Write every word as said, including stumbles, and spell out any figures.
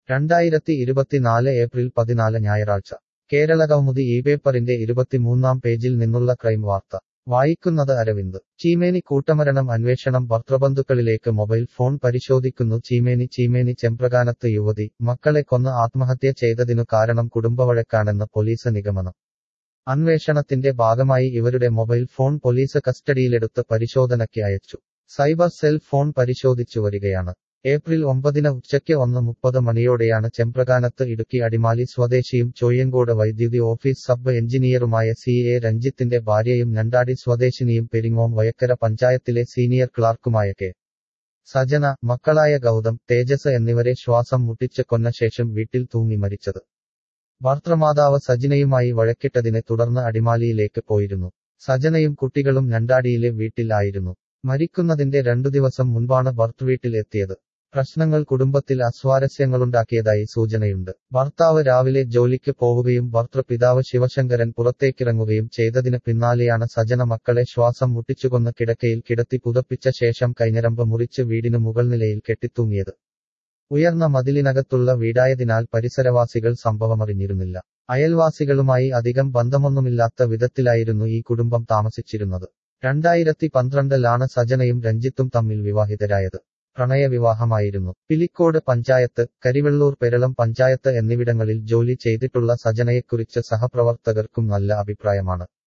രണ്ടായിരത്തി ഇരുപത്തിനാല് ഏപ്രിൽ പതിനാല് ഞായറാഴ്ച കേരളകൗമുദി ഈ പേപ്പറിന്റെ ഇരുപത്തിമൂന്നാം പേജിൽ നിന്നുള്ള ക്രൈം വാർത്ത വായിക്കുന്നത് അരവിന്ദ്. ചീമേനി കൂട്ടമരണം അന്വേഷണം ഭർതൃബന്ധുക്കളിലേക്ക് മൊബൈൽ ഫോൺ പരിശോധിക്കുന്നു ചീമേനി ചീമേനി ചെമ്പ്രകാനത്ത് യുവതി മക്കളെ കൊന്ന് ആത്മഹത്യ ചെയ്തതിനു കാരണം കുടുംബവഴക്കാണെന്ന് പോലീസ് നിഗമനം. അന്വേഷണത്തിന്റെ ഭാഗമായി ഇവരുടെ മൊബൈൽ ഫോൺ പോലീസ് കസ്റ്റഡിയിലെടുത്ത് പരിശോധനയ്ക്ക് അയച്ചു. സൈബർ സെൽ ഫോൺ പരിശോധിച്ചു വരികയാണ്. ഏപ്രിൽ ഒമ്പതിന് ഉച്ചയ്ക്ക് ഒന്ന് മുപ്പത് മണിയോടെയാണ് ചെമ്പ്രകാനത്ത് ഇടുക്കി അടിമാലി സ്വദേശിയും ചോയ്യങ്കോട് വൈദ്യുതി ഓഫീസ് സബ് എഞ്ചിനീയറുമായ സി എ രഞ്ജിത്തിന്റെ ഭാര്യയും ഞണ്ടാടി സ്വദേശിനിയും പെരിങ്ങോം വയക്കര പഞ്ചായത്തിലെ സീനിയർ ക്ലാർക്കുമായ കെ സജന, മക്കളായ ഗൗതം, തേജസ് എന്നിവരെ ശ്വാസം മുട്ടിച്ച് കൊന്ന ശേഷം വീട്ടിൽ തൂങ്ങി മരിച്ചത്. ഭർതൃമാതാവ് സജനയുമായി വഴക്കിട്ടതിനെ തുടർന്ന് അടിമാലിയിലേക്ക് പോയിരുന്നു. സജനയും കുട്ടികളും ഞണ്ടാടിയിലെ വീട്ടിൽ ആയിരുന്നു. മരിക്കുന്നതിന്റെ രണ്ടു ദിവസം മുൻപാണ് ഭർതൃവീട്ടിൽ എത്തിയത്. പ്രശ്നങ്ങൾ കുടുംബത്തിൽ അസ്വാരസ്യങ്ങളുണ്ടാക്കിയതായി സൂചനയുണ്ട്. ഭർത്താവ് രാവിലെ ജോലിക്ക് പോവുകയും ഭർതൃപിതാവ് ശിവശങ്കരൻ പുറത്തേക്കിറങ്ങുകയും ചെയ്തതിന് പിന്നാലെയാണ് സജന മക്കളെ ശ്വാസം മുട്ടിച്ചുകൊന്ന് കിടക്കയിൽ കിടത്തി പുതപ്പിച്ച ശേഷം കൈഞ്ഞരമ്പ് മുറിച്ച് വീടിന് മുകൾനിലയിൽ കെട്ടിത്തൂങ്ങിയത്. ഉയർന്ന മതിലിനകത്തുള്ള വീടായതിനാൽ പരിസരവാസികൾ സംഭവമറിഞ്ഞിരുന്നില്ല. അയൽവാസികളുമായി അധികം ബന്ധമൊന്നുമില്ലാത്ത വിധത്തിലായിരുന്നു ഈ കുടുംബം താമസിച്ചിരുന്നത്. രണ്ടായിരത്തി പന്ത്രണ്ടിലാണ് സജനയും രഞ്ജിത്തും തമ്മിൽ വിവാഹിതരായത്. പ്രണയവിവാഹമായിരുന്നു. പിലിക്കോട് പഞ്ചായത്ത്, കരിവെള്ളൂർ പെരളം പഞ്ചായത്ത് എന്നിവിടങ്ങളിൽ ജോലി ചെയ്തിട്ടുള്ള സജനയെക്കുറിച്ച് സഹപ്രവർത്തകർക്കും നല്ല അഭിപ്രായമാണ്.